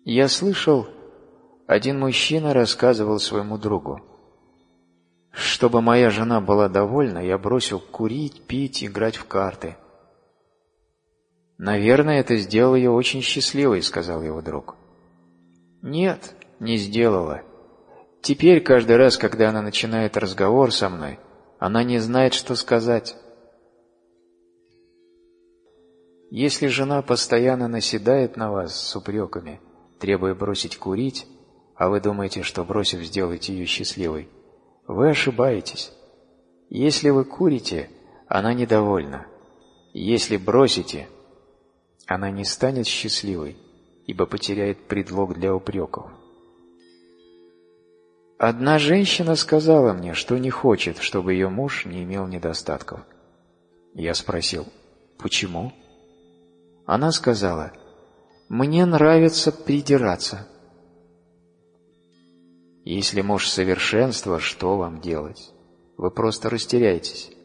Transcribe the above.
Я слышал, один мужчина рассказывал своему другу: «Чтобы моя жена была довольна, я бросил курить, пить, играть в карты». «Наверное, это сделало ее очень счастливой», — сказал его друг. «Нет, не сделала. Теперь каждый раз, когда она начинает разговор со мной, она не знает, что сказать». Если жена постоянно наседает на вас с упреками, требуя бросить курить, а вы думаете, что бросив, сделаете ее счастливой, вы ошибаетесь. Если вы курите, она недовольна. Если бросите, она не станет счастливой, ибо потеряет предлог для упреков. Одна женщина сказала мне, что не хочет, чтобы ее муж не имел недостатков. Я спросил: «Почему?» Она сказала: «Мне нравится придираться». Если муж совершенство, что вам делать? Вы просто растеряетесь.